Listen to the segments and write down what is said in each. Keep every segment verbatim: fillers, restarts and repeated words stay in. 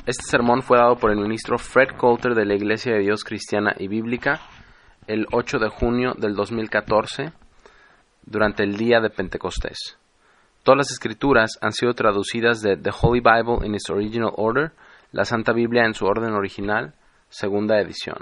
Este sermón fue dado por el ministro Fred Coulter de la Iglesia de Dios Cristiana y Bíblica el ocho de junio del dos mil catorce durante el día de Pentecostés. Todas las escrituras han sido traducidas de The Holy Bible in its original order, la Santa Biblia en su orden original, segunda edición.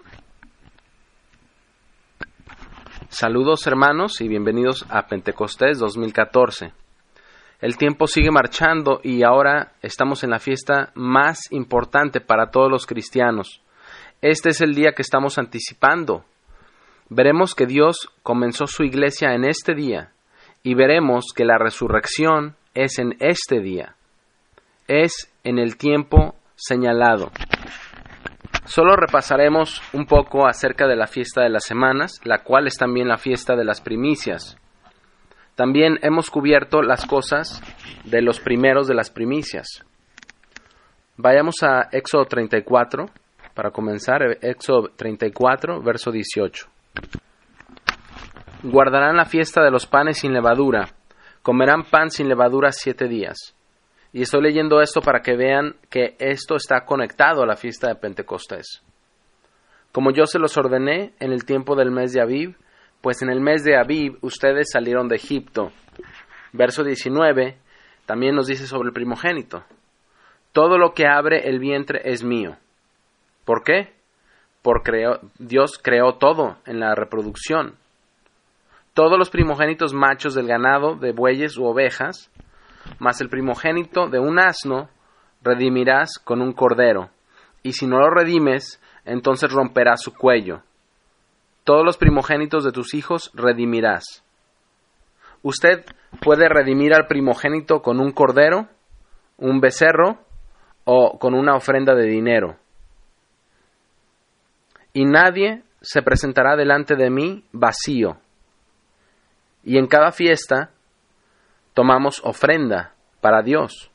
Saludos hermanos y bienvenidos a Pentecostés dos mil catorce. El tiempo sigue marchando y ahora estamos en la fiesta más importante para todos los cristianos. Este es el día que estamos anticipando. Veremos que Dios comenzó su iglesia en este día y veremos que la resurrección es en este día. Es en el tiempo señalado. Solo repasaremos un poco acerca de la fiesta de las semanas, la cual es también la fiesta de las primicias. También hemos cubierto las cosas de los primeros de las primicias. Vayamos a Éxodo treinta y cuatro, para comenzar, Éxodo treinta y cuatro, verso dieciocho. Guardarán la fiesta de los panes sin levadura, comerán pan sin levadura siete días. Y estoy leyendo esto para que vean que esto está conectado a la fiesta de Pentecostés. Como yo se los ordené en el tiempo del mes de Abib, pues en el mes de Abib ustedes salieron de Egipto. Verso diecinueve también nos dice sobre el primogénito. Todo lo que abre el vientre es mío. ¿Por qué? Porque Dios creó todo en la reproducción. Todos los primogénitos machos del ganado, de bueyes u ovejas, mas el primogénito de un asno redimirás con un cordero, y si no lo redimes, entonces romperás su cuello. Todos los primogénitos de tus hijos redimirás. Usted puede redimir al primogénito con un cordero, un becerro o con una ofrenda de dinero. Y nadie se presentará delante de mí vacío. Y en cada fiesta tomamos ofrenda para Dios.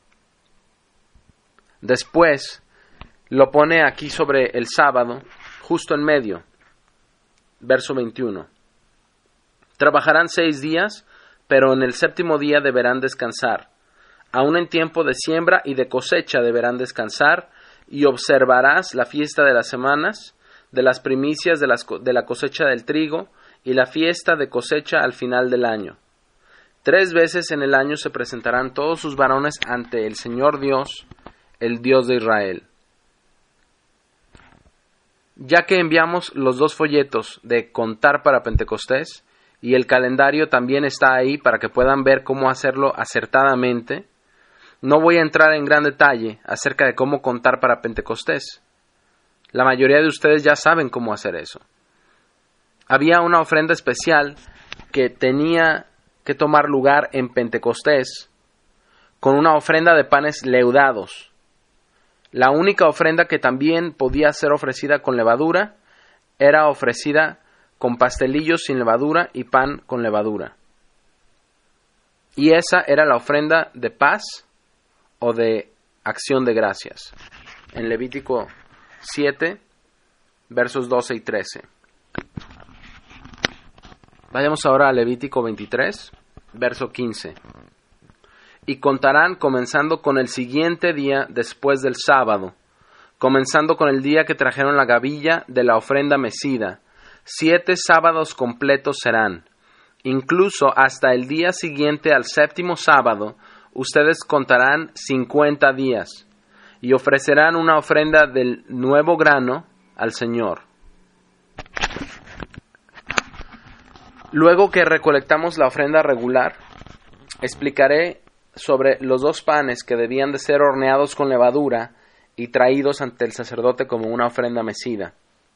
Después lo pone aquí sobre el sábado, justo en medio. Verso veintiuno. Trabajarán seis días, pero en el séptimo día deberán descansar. Aun en tiempo de siembra y de cosecha deberán descansar, y observarás la fiesta de las semanas, de las primicias de, las, de la cosecha del trigo, y la fiesta de cosecha al final del año. Tres veces en el año se presentarán todos sus varones ante el Señor Dios, el Dios de Israel. Ya que enviamos los dos folletos de Contar para Pentecostés y el calendario también está ahí para que puedan ver cómo hacerlo acertadamente, no voy a entrar en gran detalle acerca de cómo contar para Pentecostés. La mayoría de ustedes ya saben cómo hacer eso. Había una ofrenda especial que tenía que tomar lugar en Pentecostés con una ofrenda de panes leudados. La única ofrenda que también podía ser ofrecida con levadura era ofrecida con pastelillos sin levadura y pan con levadura. Y esa era la ofrenda de paz o de acción de gracias. En Levítico siete, versos doce y trece. Vayamos ahora a Levítico veintitrés, verso quince. Y contarán comenzando con el siguiente día después del sábado, comenzando con el día que trajeron la gavilla de la ofrenda mecida. Siete sábados completos serán. Incluso hasta el día siguiente al séptimo sábado, ustedes contarán cincuenta días, y ofrecerán una ofrenda del nuevo grano al Señor. Luego que recolectamos la ofrenda regular, explicaré sobre los dos panes que debían de ser horneados con levadura y traídos ante el sacerdote como una ofrenda mecida.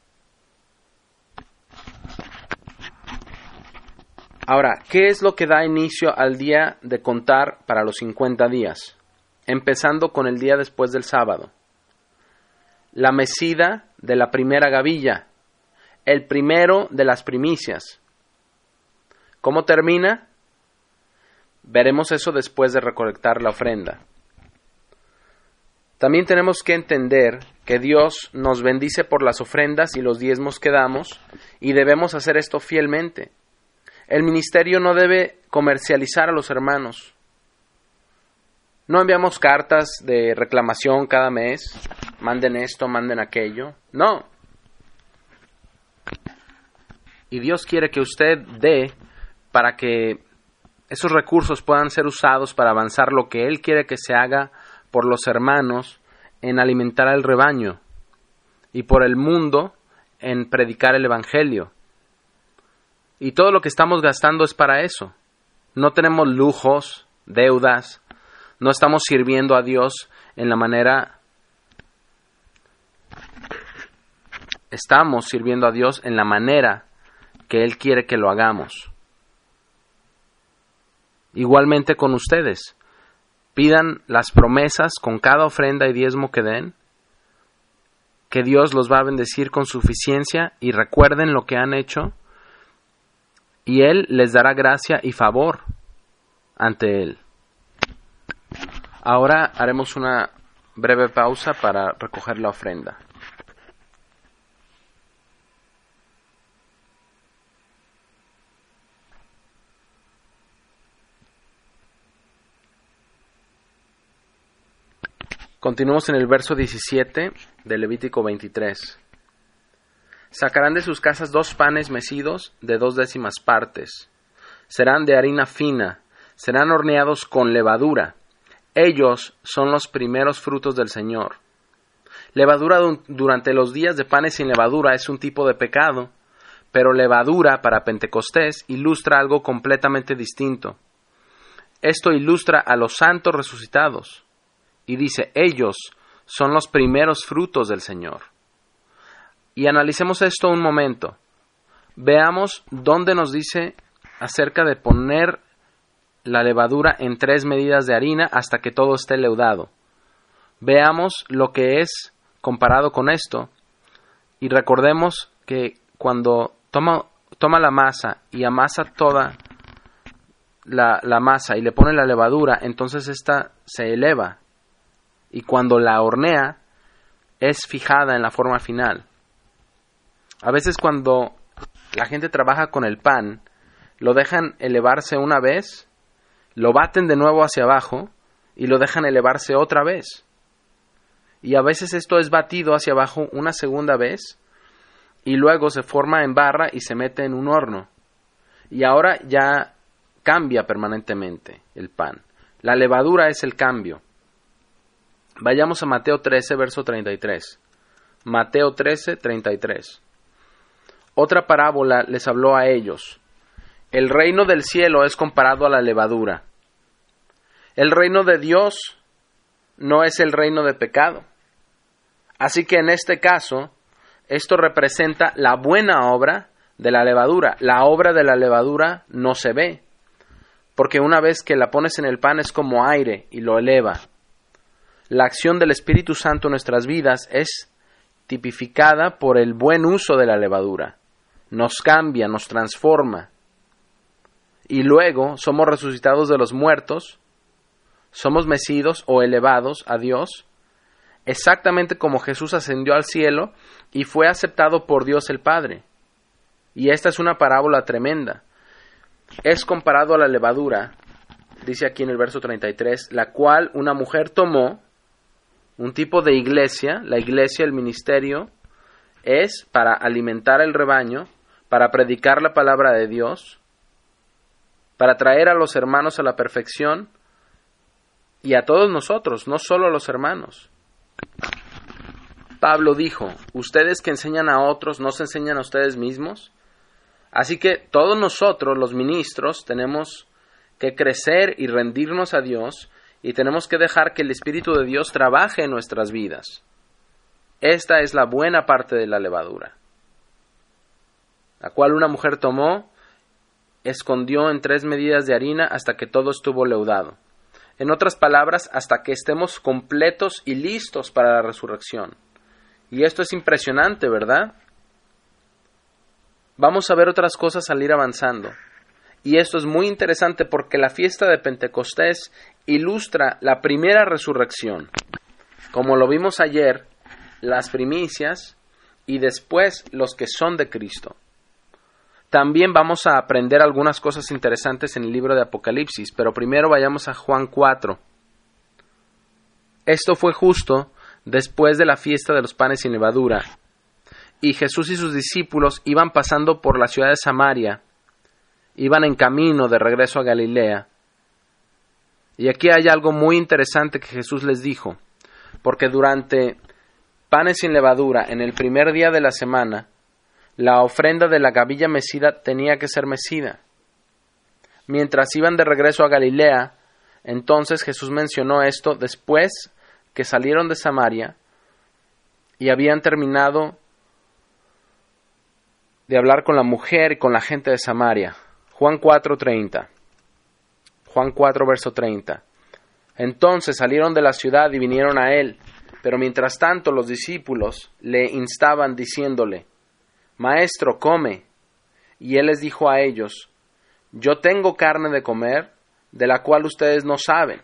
Ahora, ¿qué es lo que da inicio al día de contar para los cincuenta días? Empezando con el día después del sábado. La mecida de la primera gavilla, el primero de las primicias. ¿Cómo termina? Veremos eso después de recolectar la ofrenda. También tenemos que entender que Dios nos bendice por las ofrendas y los diezmos que damos, y debemos hacer esto fielmente. El ministerio no debe comercializar a los hermanos. No enviamos cartas de reclamación cada mes, manden esto, manden aquello. No. Y Dios quiere que usted dé para que esos recursos puedan ser usados para avanzar lo que Él quiere que se haga por los hermanos en alimentar al rebaño y por el mundo en predicar el Evangelio. Y todo lo que estamos gastando es para eso. No tenemos lujos, deudas, no estamos sirviendo a Dios en la manera... Estamos sirviendo a Dios en la manera que Él quiere que lo hagamos. Igualmente con ustedes. Pidan las promesas con cada ofrenda y diezmo que den, que Dios los va a bendecir con suficiencia, y recuerden lo que han hecho, y Él les dará gracia y favor ante Él. Ahora haremos una breve pausa para recoger la ofrenda. Continuamos en el verso diecisiete de Levítico veintitrés. Sacarán de sus casas dos panes mecidos de dos décimas partes. Serán de harina fina, serán horneados con levadura. Ellos son los primeros frutos del Señor. Levadura durante los días de panes sin levadura es un tipo de pecado, pero levadura para Pentecostés ilustra algo completamente distinto. Esto ilustra a los santos resucitados. Y dice, ellos son los primeros frutos del Señor. Y analicemos esto un momento. Veamos dónde nos dice acerca de poner la levadura en tres medidas de harina hasta que todo esté leudado. Veamos lo que es comparado con esto. Y recordemos que cuando toma, toma la masa y amasa toda la, la masa y le pone la levadura, entonces esta se eleva. Y cuando la hornea, es fijada en la forma final. A veces cuando la gente trabaja con el pan, lo dejan elevarse una vez, lo baten de nuevo hacia abajo y lo dejan elevarse otra vez. Y a veces esto es batido hacia abajo una segunda vez y luego se forma en barra y se mete en un horno. Y ahora ya cambia permanentemente el pan. La levadura es el cambio. Vayamos a Mateo trece, verso treinta y tres. Mateo trece, treinta y tres. Otra parábola les habló a ellos. El reino del cielo es comparado a la levadura. El reino de Dios no es el reino de pecado. Así que en este caso, esto representa la buena obra de la levadura. La obra de la levadura no se ve, porque una vez que la pones en el pan es como aire y lo eleva. La acción del Espíritu Santo en nuestras vidas es tipificada por el buen uso de la levadura. Nos cambia, nos transforma. Y luego somos resucitados de los muertos, somos mecidos o elevados a Dios, exactamente como Jesús ascendió al cielo y fue aceptado por Dios el Padre. Y esta es una parábola tremenda. Es comparado a la levadura, dice aquí en el verso treinta y tres, la cual una mujer tomó. Un tipo de iglesia, la iglesia, el ministerio, es para alimentar el rebaño, para predicar la palabra de Dios, para traer a los hermanos a la perfección y a todos nosotros, no solo a los hermanos. Pablo dijo, ustedes que enseñan a otros, ¿no se enseñan a ustedes mismos? Así que todos nosotros, los ministros, tenemos que crecer y rendirnos a Dios. Y tenemos que dejar que el Espíritu de Dios trabaje en nuestras vidas. Esta es la buena parte de la levadura, la cual una mujer tomó, escondió en tres medidas de harina hasta que todo estuvo leudado. En otras palabras, hasta que estemos completos y listos para la resurrección. Y esto es impresionante, ¿verdad? Vamos a ver otras cosas al ir avanzando. Y esto es muy interesante porque la fiesta de Pentecostés ilustra la primera resurrección. Como lo vimos ayer, las primicias y después los que son de Cristo. También vamos a aprender algunas cosas interesantes en el libro de Apocalipsis, pero primero vayamos a Juan cuatro. Esto fue justo después de la fiesta de los panes sin levadura, y Jesús y sus discípulos iban pasando por la ciudad de Samaria, iban en camino de regreso a Galilea. Y aquí hay algo muy interesante que Jesús les dijo, porque durante panes sin levadura, en el primer día de la semana, la ofrenda de la gavilla mecida tenía que ser mecida. Mientras iban de regreso a Galilea, entonces Jesús mencionó esto después que salieron de Samaria y habían terminado de hablar con la mujer y con la gente de Samaria. Juan cuatro treinta. Juan cuatro, verso treinta. Entonces salieron de la ciudad y vinieron a él, pero mientras tanto los discípulos le instaban diciéndole, Maestro, come. Y él les dijo a ellos, Yo tengo carne de comer, de la cual ustedes no saben.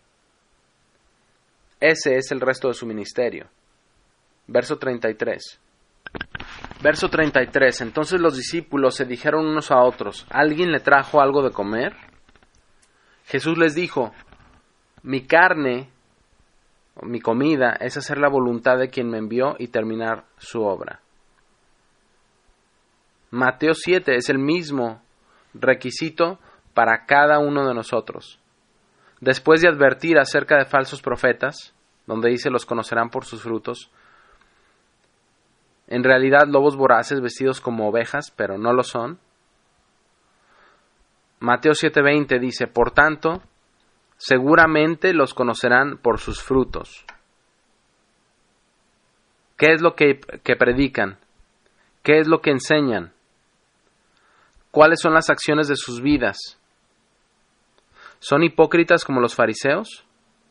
Ese es el resto de su ministerio. Verso treinta y tres. Verso treinta y tres. Entonces los discípulos se dijeron unos a otros, ¿alguien le trajo algo de comer? Jesús les dijo, mi carne, mi comida, es hacer la voluntad de quien me envió y terminar su obra. Mateo siete es el mismo requisito para cada uno de nosotros. Después de advertir acerca de falsos profetas, donde dice los conocerán por sus frutos, en realidad lobos voraces vestidos como ovejas, pero no lo son. Mateo siete veinte dice, por tanto, seguramente los conocerán por sus frutos. ¿Qué es lo que, que predican? ¿Qué es lo que enseñan? ¿Cuáles son las acciones de sus vidas? ¿Son hipócritas como los fariseos?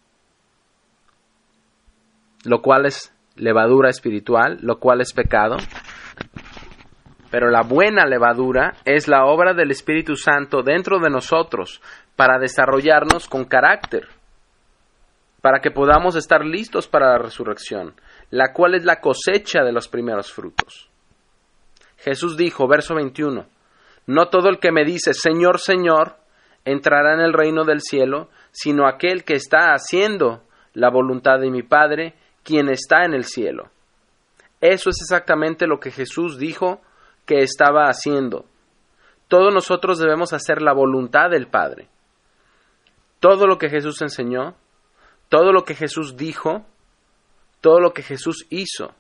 Lo cual es levadura espiritual, lo cual es pecado. Pero la buena levadura es la obra del Espíritu Santo dentro de nosotros para desarrollarnos con carácter, para que podamos estar listos para la resurrección, la cual es la cosecha de los primeros frutos. Jesús dijo, verso veintiuno, no todo el que me dice, Señor, Señor, entrará en el reino del cielo, sino aquel que está haciendo la voluntad de mi Padre, quien está en el cielo. Eso es exactamente lo que Jesús dijo que estaba haciendo. Todos nosotros debemos hacer la voluntad del Padre. Todo lo que Jesús enseñó, todo lo que Jesús dijo, todo lo que Jesús hizo,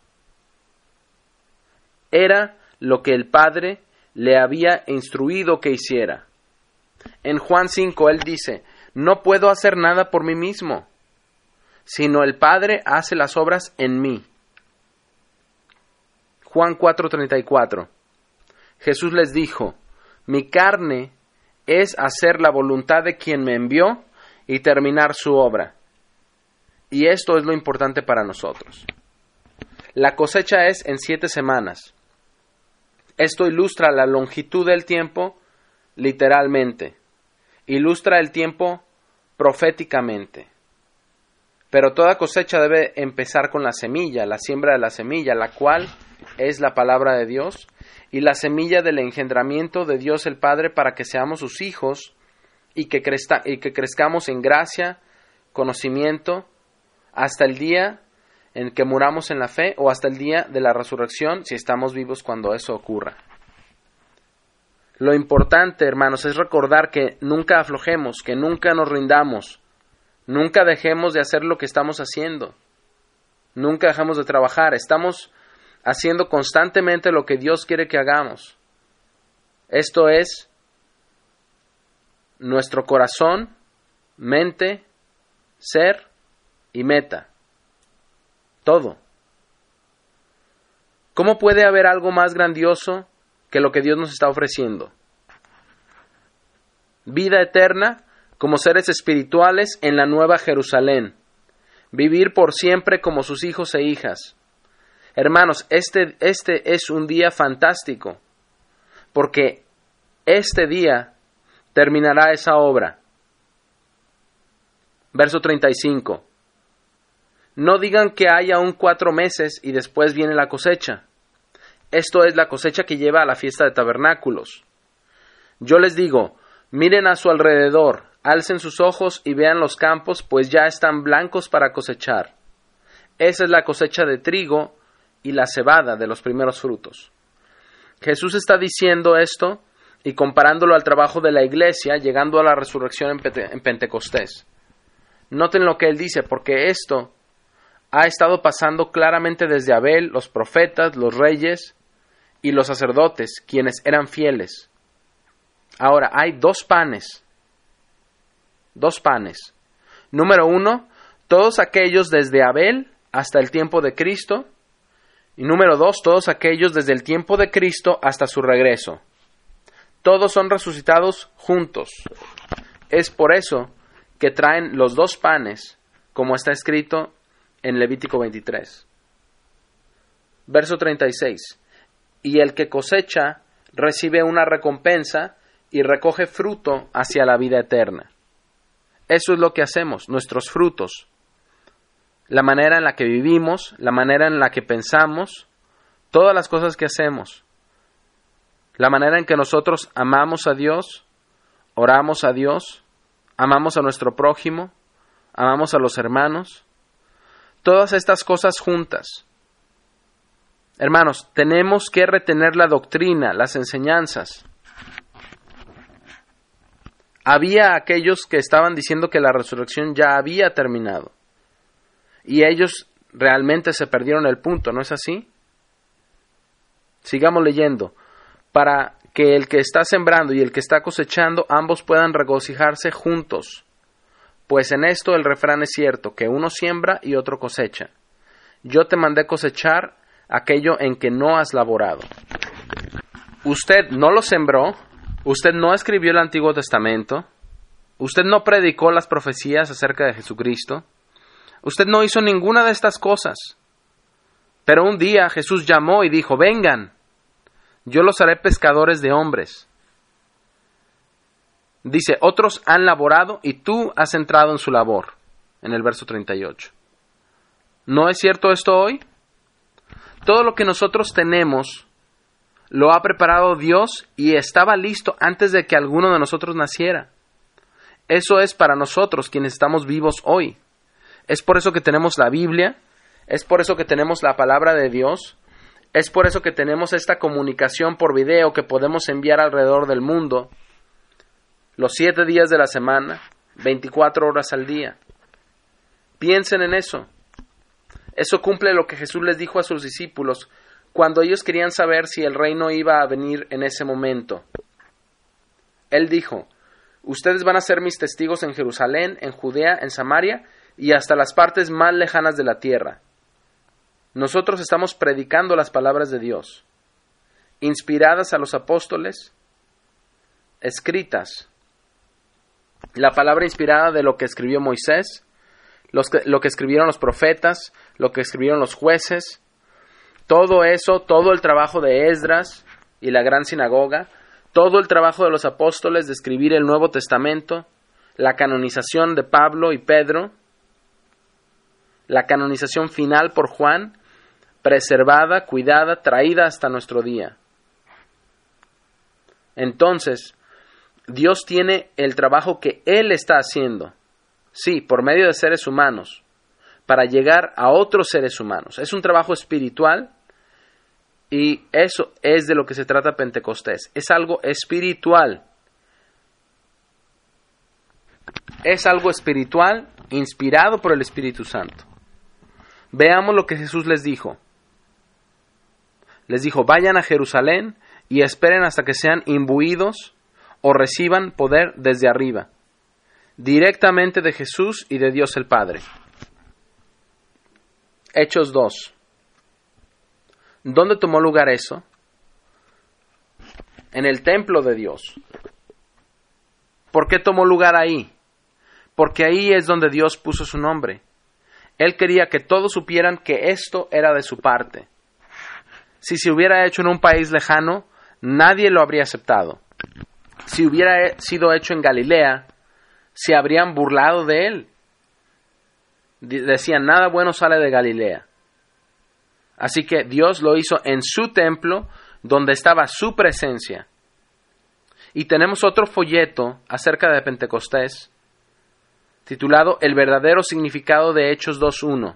era lo que el Padre le había instruido que hiciera. En Juan cinco él dice, no puedo hacer nada por mí mismo, sino el Padre hace las obras en mí. Juan cuatro treinta y cuatro. Jesús les dijo, mi carne es hacer la voluntad de quien me envió y terminar su obra. Y esto es lo importante para nosotros. La cosecha es en siete semanas. Esto ilustra la longitud del tiempo literalmente. Ilustra el tiempo proféticamente. Pero toda cosecha debe empezar con la semilla, la siembra de la semilla, la cual es la palabra de Dios, y la semilla del engendramiento de Dios el Padre para que seamos sus hijos y que, crezca, y que crezcamos en gracia, conocimiento, hasta el día en que muramos en la fe o hasta el día de la resurrección, si estamos vivos cuando eso ocurra. Lo importante, hermanos, es recordar que nunca aflojemos, que nunca nos rindamos, nunca dejemos de hacer lo que estamos haciendo, nunca dejemos de trabajar, estamos haciendo constantemente lo que Dios quiere que hagamos. Esto es nuestro corazón, mente, ser y meta. Todo. ¿Cómo puede haber algo más grandioso que lo que Dios nos está ofreciendo? Vida eterna como seres espirituales en la Nueva Jerusalén. Vivir por siempre como sus hijos e hijas. Hermanos, este, este es un día fantástico, porque este día terminará esa obra. Verso treinta y cinco. No digan que hay aún cuatro meses y después viene la cosecha. Esto es la cosecha que lleva a la fiesta de tabernáculos. Yo les digo, miren a su alrededor, Alcen sus ojos y vean los campos, pues ya están blancos para cosechar. Esa es la cosecha de trigo y la cebada de los primeros frutos. Jesús está diciendo esto y comparándolo al trabajo de la iglesia, llegando a la resurrección en, Pente- en Pentecostés. Noten lo que él dice, porque esto ha estado pasando claramente desde Abel, los profetas, los reyes y los sacerdotes, quienes eran fieles. Ahora, hay dos panes. Dos panes. Número uno, todos aquellos desde Abel hasta el tiempo de Cristo. Y número dos, todos aquellos desde el tiempo de Cristo hasta su regreso. Todos son resucitados juntos. Es por eso que traen los dos panes, como está escrito en Levítico veintitrés. Verso treinta y seis. Y el que cosecha recibe una recompensa y recoge fruto hacia la vida eterna. Eso es lo que hacemos, nuestros frutos. La manera en la que vivimos, la manera en la que pensamos, todas las cosas que hacemos. La manera en que nosotros amamos a Dios, oramos a Dios, amamos a nuestro prójimo, amamos a los hermanos. Todas estas cosas juntas. Hermanos, tenemos que retener la doctrina, las enseñanzas. Había aquellos que estaban diciendo que la resurrección ya había terminado. Y ellos realmente se perdieron el punto, ¿no es así? Sigamos leyendo. Para que el que está sembrando y el que está cosechando, ambos puedan regocijarse juntos. Pues en esto el refrán es cierto, que uno siembra y otro cosecha. Yo te mandé cosechar aquello en que no has laborado. Usted no lo sembró, usted no escribió el Antiguo Testamento, usted no predicó las profecías acerca de Jesucristo, usted no hizo ninguna de estas cosas. Pero un día Jesús llamó y dijo, vengan, yo los haré pescadores de hombres. Dice, otros han laborado y tú has entrado en su labor, en el verso treinta y ocho. ¿No es cierto esto hoy? Todo lo que nosotros tenemos lo ha preparado Dios y estaba listo antes de que alguno de nosotros naciera. Eso es para nosotros quienes estamos vivos hoy. Es por eso que tenemos la Biblia, es por eso que tenemos la palabra de Dios, es por eso que tenemos esta comunicación por video que podemos enviar alrededor del mundo, los siete días de la semana, veinticuatro horas al día. Piensen en eso. Eso cumple lo que Jesús les dijo a sus discípulos cuando ellos querían saber si el reino iba a venir en ese momento. Él dijo, ustedes van a ser mis testigos en Jerusalén, en Judea, en Samaria y hasta las partes más lejanas de la tierra. Nosotros estamos predicando las palabras de Dios, inspiradas a los apóstoles, escritas. La palabra inspirada de lo que escribió Moisés, los que, lo que escribieron los profetas, lo que escribieron los jueces, todo eso, todo el trabajo de Esdras y la gran sinagoga, todo el trabajo de los apóstoles de escribir el Nuevo Testamento, la canonización de Pablo y Pedro, la canonización final por Juan, preservada, cuidada, traída hasta nuestro día. Entonces, Dios tiene el trabajo que Él está haciendo, sí, por medio de seres humanos, para llegar a otros seres humanos. Es un trabajo espiritual y eso es de lo que se trata Pentecostés. Es algo espiritual. Es algo espiritual inspirado por el Espíritu Santo. Veamos lo que Jesús les dijo. Les dijo, vayan a Jerusalén y esperen hasta que sean imbuidos o reciban poder desde arriba, directamente de Jesús y de Dios el Padre. Hechos dos. ¿Dónde tomó lugar eso? En el templo de Dios. ¿Por qué tomó lugar ahí? Porque ahí es donde Dios puso su nombre. Él quería que todos supieran que esto era de su parte. Si se hubiera hecho en un país lejano, nadie lo habría aceptado. Si hubiera sido hecho en Galilea, se habrían burlado de él. Decían, nada bueno sale de Galilea. Así que Dios lo hizo en su templo, donde estaba su presencia. Y tenemos otro folleto acerca de Pentecostés, titulado El verdadero significado de Hechos dos uno.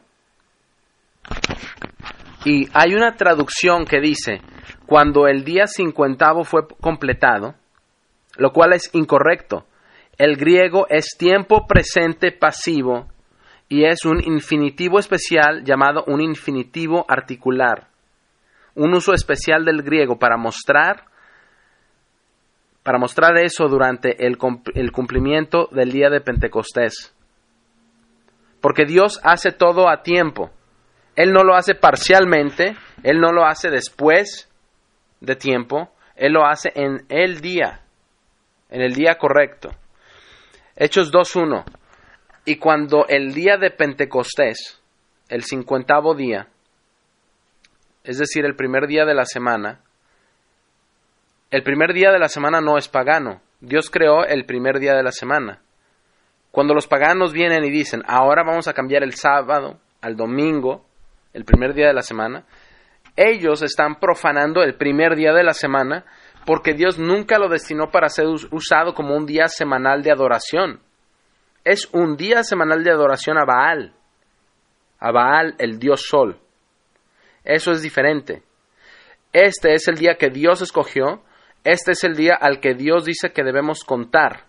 Y hay una traducción que dice, cuando el día cincuentavo fue completado, lo cual es incorrecto. El griego es tiempo presente pasivo y es un infinitivo especial llamado un infinitivo articular. Un uso especial del griego para mostrar, para mostrar eso durante el, el cumplimiento del día de Pentecostés. Porque Dios hace todo a tiempo. Él no lo hace parcialmente, Él no lo hace después de tiempo, Él lo hace en el día, en el día correcto. Hechos dos uno. Y cuando el día de Pentecostés, el cincuentavo día, es decir, el primer día de la semana, el primer día de la semana no es pagano. Dios creó el primer día de la semana. Cuando los paganos vienen y dicen, ahora vamos a cambiar el sábado al domingo, el primer día de la semana, ellos están profanando el primer día de la semana porque Dios nunca lo destinó para ser usado como un día semanal de adoración. Es un día semanal de adoración a Baal, a Baal, el dios Sol. Eso es diferente. Este es el día que Dios escogió, este es el día al que Dios dice que debemos contar.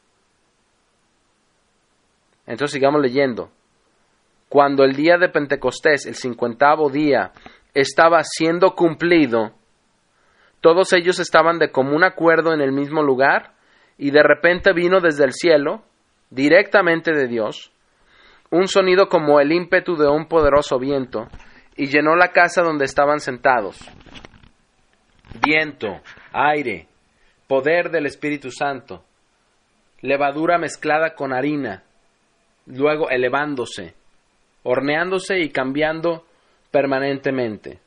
Entonces sigamos leyendo. Cuando el día de Pentecostés, el cincuentavo día, estaba siendo cumplido, todos ellos estaban de común acuerdo en el mismo lugar, y de repente vino desde el cielo, directamente de Dios, un sonido como el ímpetu de un poderoso viento, y llenó la casa donde estaban sentados. Viento, aire, poder del Espíritu Santo, levadura mezclada con harina, luego elevándose, horneándose y cambiando permanentemente.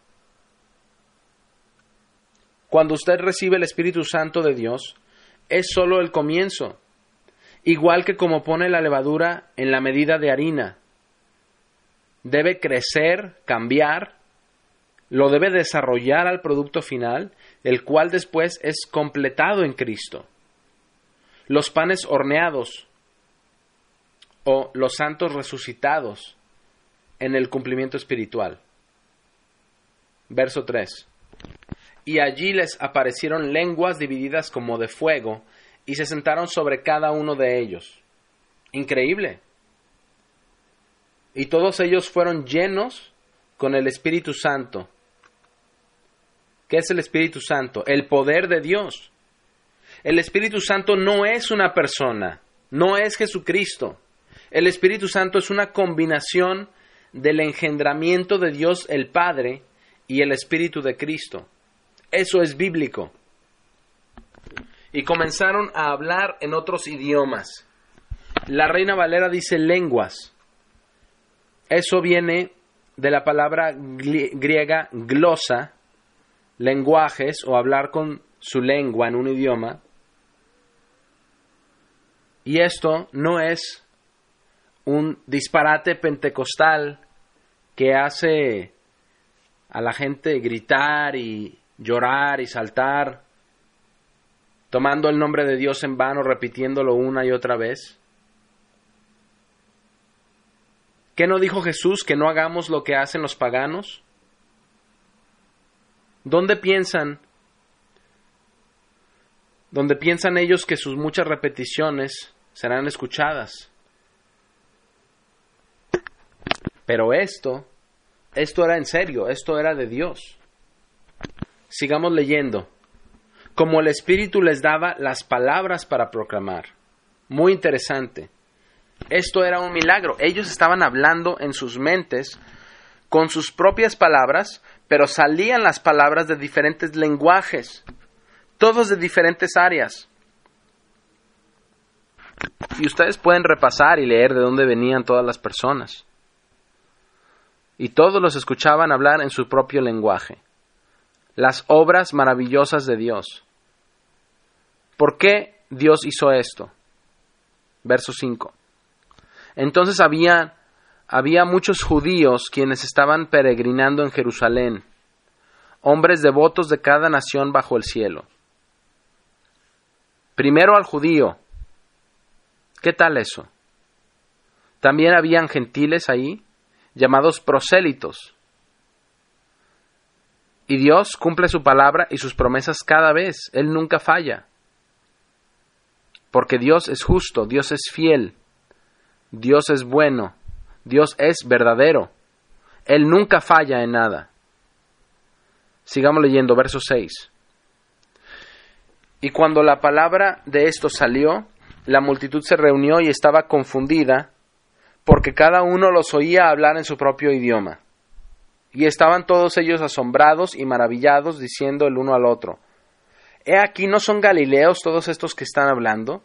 Cuando usted recibe el Espíritu Santo de Dios, es solo el comienzo, igual que como pone la levadura en la medida de harina. Debe crecer, cambiar, lo debe desarrollar al producto final, el cual después es completado en Cristo. Los panes horneados o los santos resucitados en el cumplimiento espiritual. Verso tres. Y allí les aparecieron lenguas divididas como de fuego, y se sentaron sobre cada uno de ellos. Increíble. Y todos ellos fueron llenos con el Espíritu Santo. ¿Qué es el Espíritu Santo? El poder de Dios. El Espíritu Santo no es una persona, no es Jesucristo. El Espíritu Santo es una combinación del engendramiento de Dios el Padre y el Espíritu de Cristo. Eso es bíblico. Y comenzaron a hablar en otros idiomas. La Reina Valera dice lenguas. Eso viene de la palabra griega glosa, lenguajes o hablar con su lengua en un idioma. Y esto no es un disparate pentecostal que hace a la gente gritar y llorar y saltar, tomando el nombre de Dios en vano, repitiéndolo una y otra vez. ¿Qué no dijo Jesús? ¿Que no hagamos lo que hacen los paganos? ¿Dónde piensan? ¿Dónde piensan ellos que sus muchas repeticiones serán escuchadas? Pero esto, esto era en serio, esto era de Dios. Sigamos leyendo. Como el Espíritu les daba las palabras para proclamar. Muy interesante. Esto era un milagro. Ellos estaban hablando en sus mentes con sus propias palabras, pero salían las palabras de diferentes lenguajes, todos de diferentes áreas. Y ustedes pueden repasar y leer de dónde venían todas las personas. Y todos los escuchaban hablar en su propio lenguaje. Las obras maravillosas de Dios. ¿Por qué Dios hizo esto? Verso cinco. Entonces había, había muchos judíos quienes estaban peregrinando en Jerusalén, hombres devotos de cada nación bajo el cielo. Primero al judío. ¿Qué tal eso? También habían gentiles ahí, llamados prosélitos. Y Dios cumple su palabra y sus promesas cada vez. Él nunca falla. Porque Dios es justo, Dios es fiel, Dios es bueno, Dios es verdadero. Él nunca falla en nada. Sigamos leyendo, verso seis. Y cuando la palabra de esto salió, la multitud se reunió y estaba confundida, porque cada uno los oía hablar en su propio idioma. Y estaban todos ellos asombrados y maravillados, diciendo el uno al otro: ¿He aquí no son galileos todos estos que están hablando?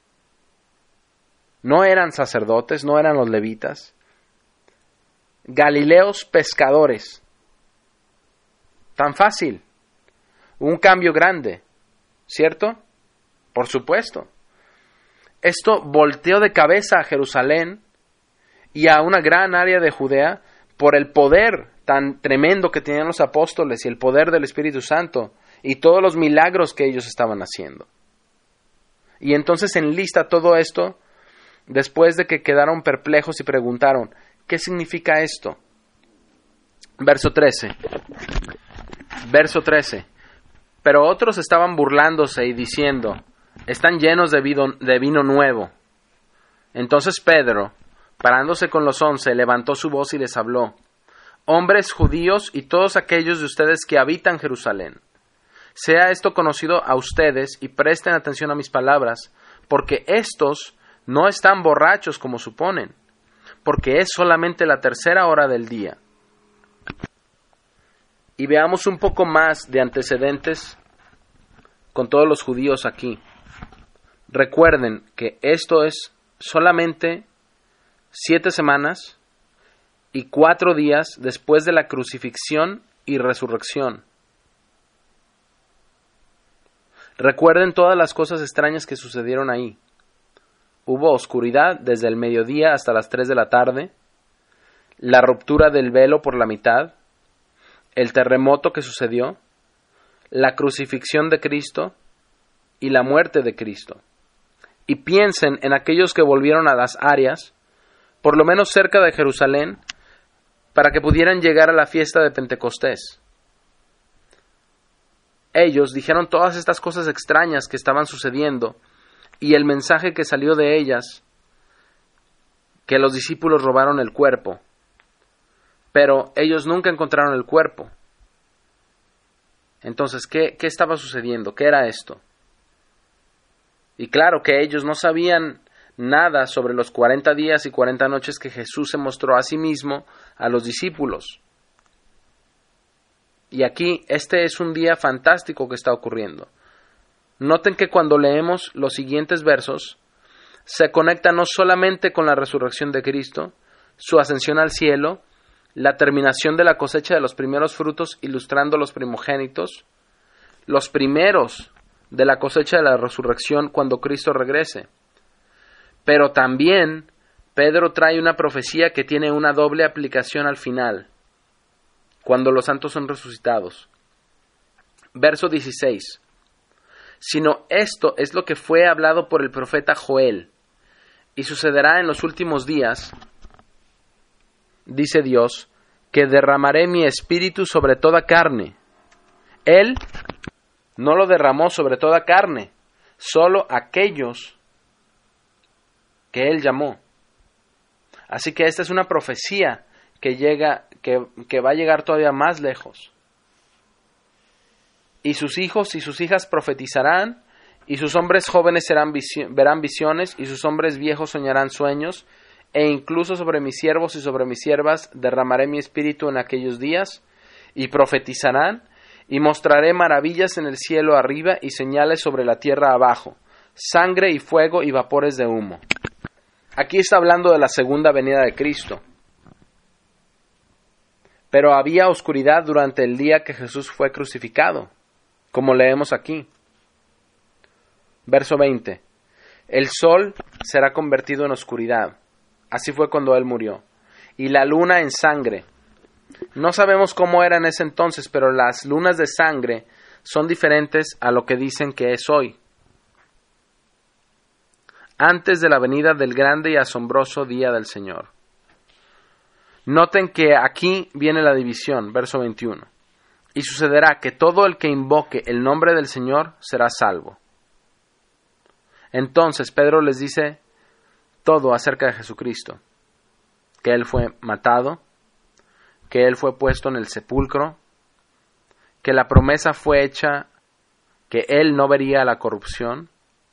¿No eran sacerdotes? ¿No eran los levitas? Galileos pescadores. Tan fácil. Un cambio grande, ¿cierto? Por supuesto. Esto volteó de cabeza a Jerusalén y a una gran área de Judea por el poder tan tremendo que tenían los apóstoles y el poder del Espíritu Santo y todos los milagros que ellos estaban haciendo. Y entonces enlista todo esto después de que quedaron perplejos y preguntaron: ¿qué significa esto? Verso trece. Verso trece. Pero otros estaban burlándose y diciendo: están llenos de vino, de vino nuevo. Entonces Pedro, parándose con los once, levantó su voz y les habló: hombres judíos y todos aquellos de ustedes que habitan Jerusalén, sea esto conocido a ustedes y presten atención a mis palabras, porque estos no están borrachos como suponen, porque es solamente la tercera hora del día. Y veamos un poco más de antecedentes con todos los judíos aquí. Recuerden que esto es solamente siete semanas y cuatro días después de la crucifixión y resurrección. Recuerden todas las cosas extrañas que sucedieron ahí. Hubo oscuridad desde el mediodía hasta las tres de la tarde, la ruptura del velo por la mitad, el terremoto que sucedió, la crucifixión de Cristo y la muerte de Cristo. Y piensen en aquellos que volvieron a las áreas, por lo menos cerca de Jerusalén, para que pudieran llegar a la fiesta de Pentecostés. Ellos dijeron todas estas cosas extrañas que estaban sucediendo y el mensaje que salió de ellas, que los discípulos robaron el cuerpo. Pero ellos nunca encontraron el cuerpo. Entonces, ¿qué, qué estaba sucediendo? ¿Qué era esto? Y claro que ellos no sabían nada sobre los cuarenta días y cuarenta noches que Jesús se mostró a sí mismo a los discípulos. Y aquí, este es un día fantástico que está ocurriendo. Noten que cuando leemos los siguientes versos, se conecta no solamente con la resurrección de Cristo, su ascensión al cielo, la terminación de la cosecha de los primeros frutos ilustrando los primogénitos, los primeros de la cosecha de la resurrección cuando Cristo regrese. Pero también Pedro trae una profecía que tiene una doble aplicación al final, cuando los santos son resucitados. Verso dieciséis. Sino esto es lo que fue hablado por el profeta Joel, y sucederá en los últimos días, dice Dios, que derramaré mi espíritu sobre toda carne. Él no lo derramó sobre toda carne, solo aquellos que Él llamó. Así que esta es una profecía que llega, que, que va a llegar todavía más lejos. Y sus hijos y sus hijas profetizarán, y sus hombres jóvenes serán visio- verán visiones, y sus hombres viejos soñarán sueños, e incluso sobre mis siervos y sobre mis siervas derramaré mi espíritu en aquellos días, y profetizarán, y mostraré maravillas en el cielo arriba y señales sobre la tierra abajo, sangre y fuego y vapores de humo. Aquí está hablando de la segunda venida de Cristo. Pero había oscuridad durante el día que Jesús fue crucificado, como leemos aquí. Verso veinte. El sol será convertido en oscuridad. Así fue cuando Él murió. Y la luna en sangre. No sabemos cómo era en ese entonces, pero las lunas de sangre son diferentes a lo que dicen que es hoy. antes de la venida del grande y asombroso día del Señor. Noten que aquí viene la división, verso veintiuno. Y sucederá que todo el que invoque el nombre del Señor será salvo. Entonces Pedro les dice todo acerca de Jesucristo, que Él fue matado, que Él fue puesto en el sepulcro, que la promesa fue hecha, que Él no vería la corrupción,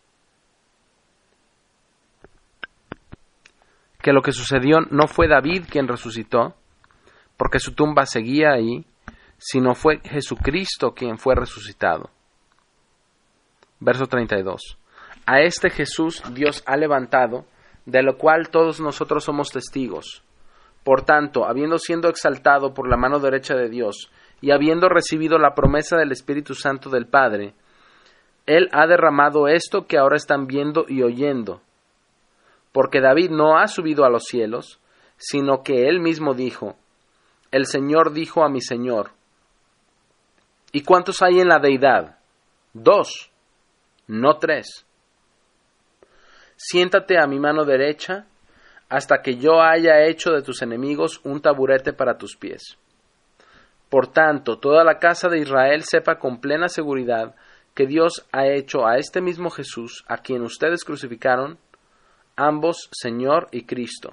que lo que sucedió no fue David quien resucitó, porque su tumba seguía ahí, sino fue Jesucristo quien fue resucitado. Verso treinta y dos. A este Jesús Dios ha levantado, de lo cual todos nosotros somos testigos. Por tanto, habiendo sido exaltado por la mano derecha de Dios, y habiendo recibido la promesa del Espíritu Santo del Padre, Él ha derramado esto que ahora están viendo y oyendo. Porque David no ha subido a los cielos, sino que Él mismo dijo, el Señor dijo a mi Señor. ¿Y cuántos hay en la deidad? Dos, no tres. Siéntate a mi mano derecha, hasta que yo haya hecho de tus enemigos un taburete para tus pies. Por tanto, toda la casa de Israel sepa con plena seguridad que Dios ha hecho a este mismo Jesús, a quien ustedes crucificaron, ambos Señor y Cristo.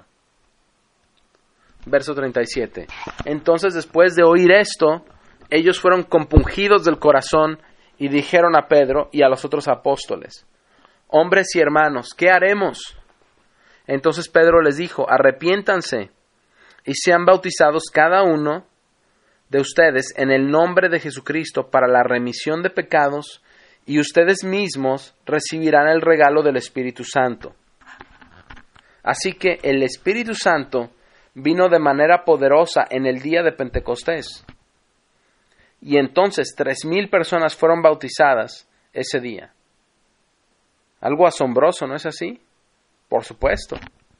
Verso treinta y siete. Entonces, después de oír esto, ellos fueron compungidos del corazón y dijeron a Pedro y a los otros apóstoles, hombres y hermanos, ¿qué haremos? Entonces Pedro les dijo, arrepiéntanse y sean bautizados cada uno de ustedes en el nombre de Jesucristo para la remisión de pecados, y ustedes mismos recibirán el regalo del Espíritu Santo. Así que el Espíritu Santo vino de manera poderosa en el día de Pentecostés. Y entonces tres mil personas fueron bautizadas ese día. Algo asombroso, ¿no es así? Por supuesto.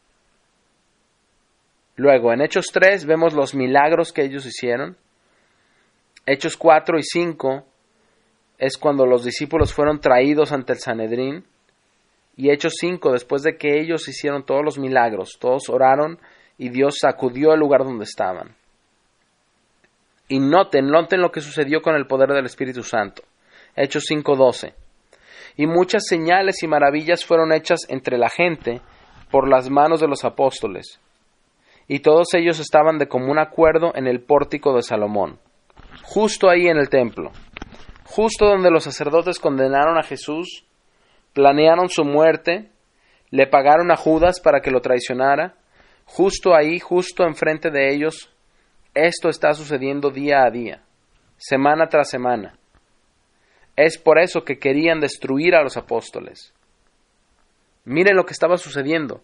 Luego, en Hechos tres vemos los milagros que ellos hicieron. Hechos cuatro y cinco es cuando los discípulos fueron traídos ante el Sanedrín. Y Hechos cinco, después de que ellos hicieron todos los milagros, todos oraron y Dios sacudió el lugar donde estaban. Y noten, noten lo que sucedió con el poder del Espíritu Santo. Hechos cinco doce. Y muchas señales y maravillas fueron hechas entre la gente por las manos de los apóstoles. Y todos ellos estaban de común acuerdo en el pórtico de Salomón, justo ahí en el templo, justo donde los sacerdotes condenaron a Jesús, planearon su muerte, le pagaron a Judas para que lo traicionara, justo ahí, justo enfrente de ellos. Esto está sucediendo día a día, semana tras semana. Es por eso que querían destruir a los apóstoles. Miren lo que estaba sucediendo.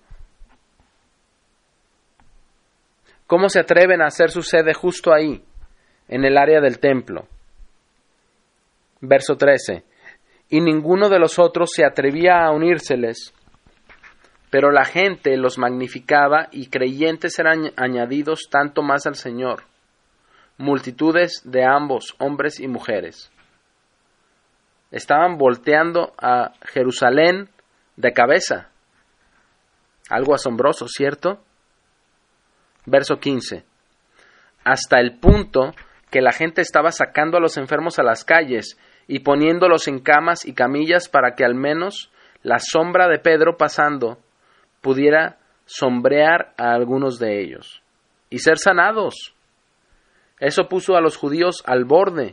¿Cómo se atreven a hacer su sede justo ahí, en el área del templo? Verso trece. Y ninguno de los otros se atrevía a unírseles, pero la gente los magnificaba y creyentes eran añadidos tanto más al Señor, multitudes de ambos, hombres y mujeres. Estaban volteando a Jerusalén de cabeza. Algo asombroso, ¿cierto? Verso quince. Hasta el punto que la gente estaba sacando a los enfermos a las calles y poniéndolos en camas y camillas para que al menos la sombra de Pedro pasando pudiera sombrear a algunos de ellos y ser sanados. Eso puso a los judíos al borde.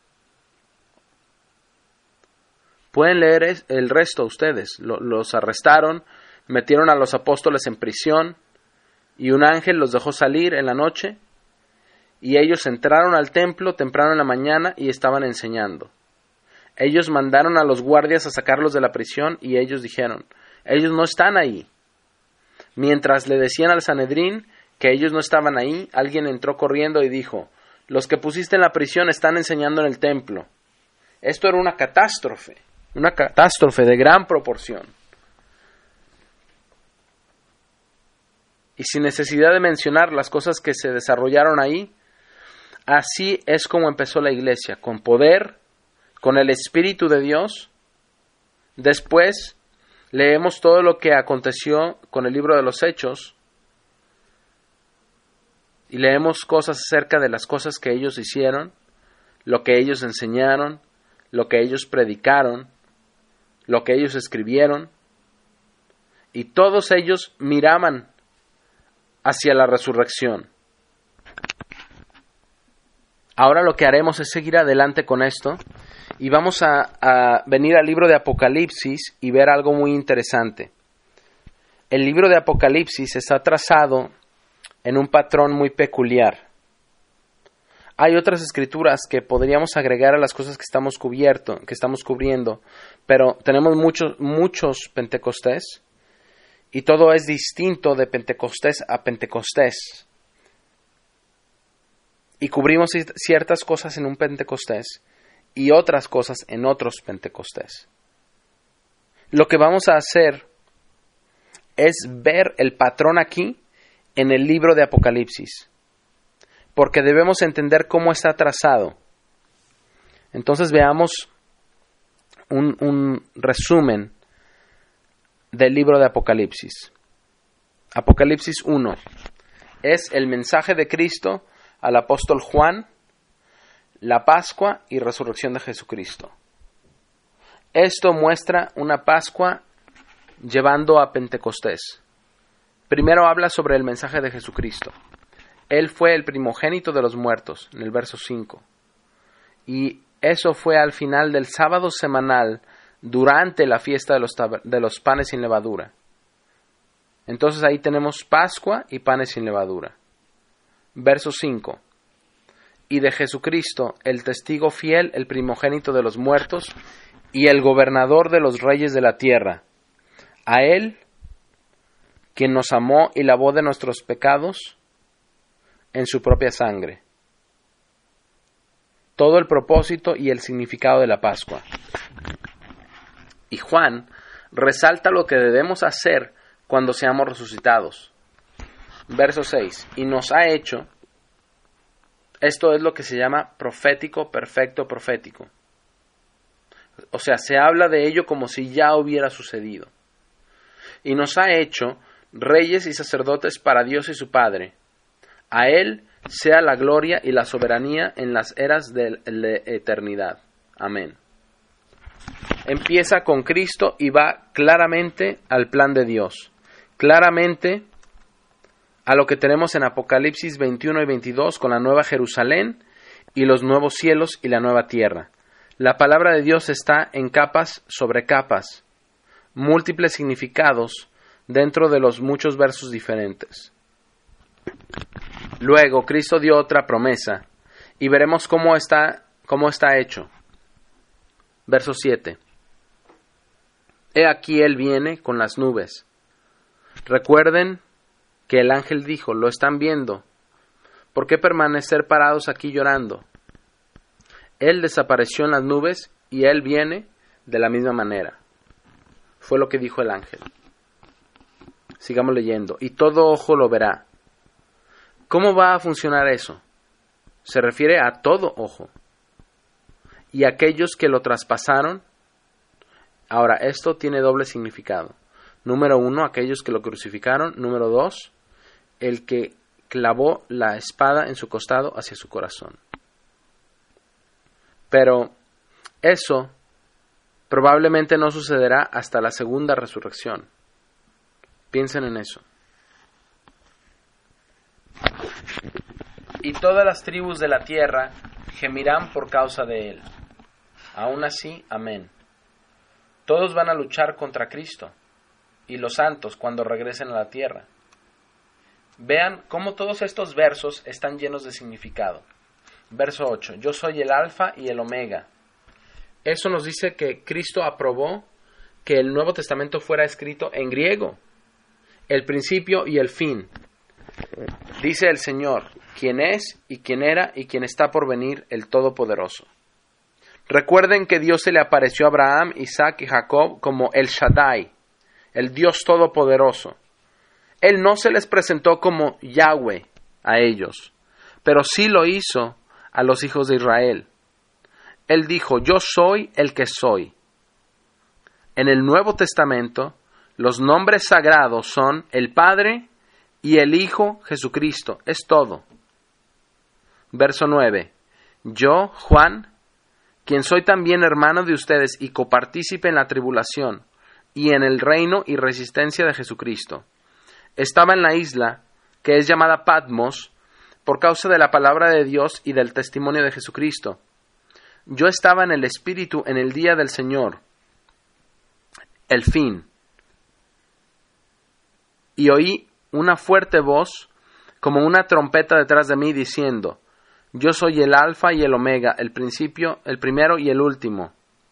Pueden leer el resto ustedes. Los arrestaron, metieron a los apóstoles en prisión y un ángel los dejó salir en la noche y ellos entraron al templo temprano en la mañana y estaban enseñando. Ellos mandaron a los guardias a sacarlos de la prisión y ellos dijeron, ellos no están ahí. Mientras le decían al Sanedrín que ellos no estaban ahí, alguien entró corriendo y dijo, los que pusiste en la prisión están enseñando en el templo. Esto era una catástrofe, una catástrofe de gran proporción. Y sin necesidad de mencionar las cosas que se desarrollaron ahí, así es como empezó la iglesia, con poder, con el Espíritu de Dios. Después, leemos todo lo que aconteció con el libro de los Hechos y leemos cosas acerca de las cosas que ellos hicieron, lo que ellos enseñaron, lo que ellos predicaron, lo que ellos escribieron, y todos ellos miraban hacia la resurrección. Ahora lo que haremos es seguir adelante con esto y vamos a, a venir al libro de Apocalipsis y ver algo muy interesante. El libro de Apocalipsis está trazado en un patrón muy peculiar. Hay otras escrituras que podríamos agregar a las cosas que estamos cubierto, que estamos cubriendo, pero tenemos muchos, muchos Pentecostés y todo es distinto de Pentecostés a Pentecostés. Y cubrimos ciertas cosas en un Pentecostés y otras cosas en otros Pentecostés. Lo que vamos a hacer es ver el patrón aquí en el libro de Apocalipsis, porque debemos entender cómo está trazado. Entonces veamos un, un resumen del libro de Apocalipsis. Apocalipsis uno es el mensaje de Cristo al apóstol Juan, la Pascua y resurrección de Jesucristo. Esto muestra una Pascua llevando a Pentecostés. Primero habla sobre el mensaje de Jesucristo. Él fue el primogénito de los muertos, en el verso cinco. Y eso fue al final del sábado semanal, durante la fiesta de los, tab- de los panes sin levadura. Entonces ahí tenemos Pascua y panes sin levadura. Verso cinco. Y de Jesucristo, el testigo fiel, el primogénito de los muertos, y el gobernador de los reyes de la tierra. A Él, quien nos amó y lavó de nuestros pecados en su propia sangre. Todo el propósito y el significado de la Pascua. Y Juan resalta lo que debemos hacer cuando seamos resucitados. Verso seis. Y nos ha hecho, esto es lo que se llama profético, perfecto, profético. O sea, se habla de ello como si ya hubiera sucedido. Y nos ha hecho reyes y sacerdotes para Dios y su Padre. A Él sea la gloria y la soberanía en las eras de la eternidad. Amén. Empieza con Cristo y va claramente al plan de Dios. Claramente a lo que tenemos en Apocalipsis veintiuno y veintidós con la nueva Jerusalén y los nuevos cielos y la nueva tierra. La palabra de Dios está en capas sobre capas, múltiples significados dentro de los muchos versos diferentes. Luego Cristo dio otra promesa y veremos cómo está, cómo está hecho. Verso siete. He aquí Él viene con las nubes. Recuerden que el ángel dijo, lo están viendo, ¿por qué permanecer parados aquí llorando? Él desapareció en las nubes y Él viene de la misma manera. Fue lo que dijo el ángel. Sigamos leyendo. Y todo ojo lo verá. ¿Cómo va a funcionar eso? Se refiere a todo ojo. Y aquellos que lo traspasaron. Ahora, esto tiene doble significado. Número uno, aquellos que lo crucificaron. Número dos, el que clavó la espada en su costado hacia su corazón. Pero eso probablemente no sucederá hasta la segunda resurrección. Piensen en eso. Y todas las tribus de la tierra gemirán por causa de él. Aún así, amén. Todos van a luchar contra Cristo y los santos cuando regresen a la tierra. Vean cómo todos estos versos están llenos de significado. Verso ocho. Yo soy el alfa y el omega. Eso nos dice que Cristo aprobó que el Nuevo Testamento fuera escrito en griego. El principio y el fin. Dice el Señor, quien es y quien era y quien está por venir, el Todopoderoso. Recuerden que Dios se le apareció a Abraham, Isaac y Jacob como el Shaddai, el Dios Todopoderoso. Él no se les presentó como Yahweh a ellos, pero sí lo hizo a los hijos de Israel. Él dijo, yo soy el que soy. En el Nuevo Testamento, Los nombres sagrados son el Padre y el Hijo Jesucristo. Es todo. Verso nueve. Yo, Juan, quien soy también hermano de ustedes y copartícipe en la tribulación y en el reino y resistencia de Jesucristo, estaba en la isla que es llamada Patmos por causa de la palabra de Dios y del testimonio de Jesucristo. Yo estaba en el Espíritu en el día del Señor, el fin, y oí una fuerte voz como una trompeta detrás de mí diciendo: Yo soy el Alfa y el Omega, el principio, el primero y el último.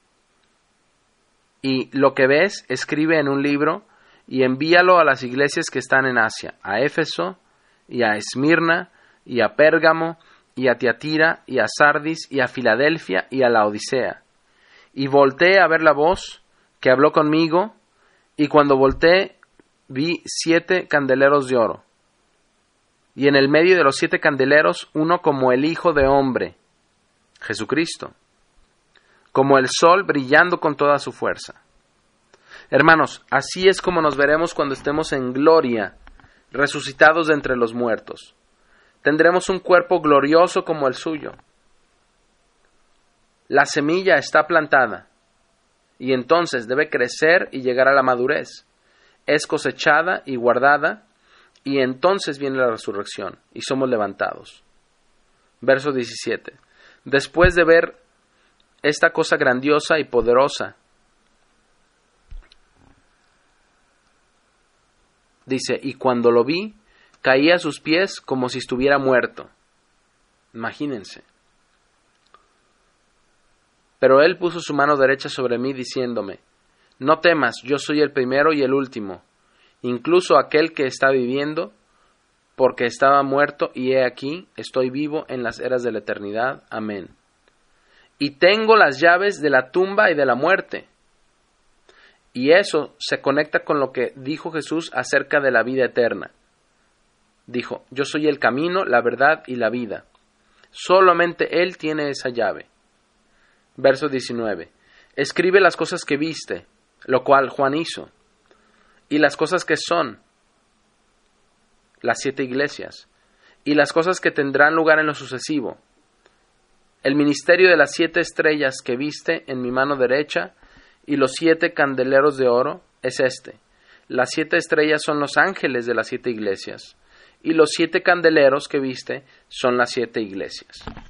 Y lo que ves, escribe en un libro y envíalo a las iglesias que están en Asia, a Éfeso y a Esmirna y a Pérgamo y a Tiatira y a Sardis y a Filadelfia y a la Odisea. Y volteé a ver la voz que habló conmigo, y cuando volteé vi siete candeleros de oro, y en el medio de los siete candeleros uno como el Hijo de Hombre, Jesucristo, como el sol brillando con toda su fuerza. Hermanos, así es como nos veremos cuando estemos en gloria, resucitados de entre los muertos. Tendremos un cuerpo glorioso como el suyo. La semilla está plantada, y entonces debe crecer y llegar a la madurez. Es cosechada y guardada, y entonces viene la resurrección, y somos levantados. Verso diecisiete. Después de ver esta cosa grandiosa y poderosa, dice, y cuando lo vi, caí a sus pies como si estuviera muerto. Imagínense. Pero él puso su mano derecha sobre mí, diciéndome: No temas, yo soy el primero y el último, incluso aquel que está viviendo, porque estaba muerto, y he aquí, estoy vivo en las eras de la eternidad. Amén. Y tengo las llaves de la tumba y de la muerte. Y eso se conecta con lo que dijo Jesús acerca de la vida eterna. Dijo: Yo soy el camino, la verdad y la vida. Solamente Él tiene esa llave. Verso diecinueve. Escribe las cosas que viste, lo cual Juan hizo, y las cosas que son, las siete iglesias, y las cosas que tendrán lugar en lo sucesivo. El ministerio de las siete estrellas que viste en mi mano derecha y los siete candeleros de oro es este. Las siete estrellas son los ángeles de las siete iglesias, y los siete candeleros que viste son las siete iglesias.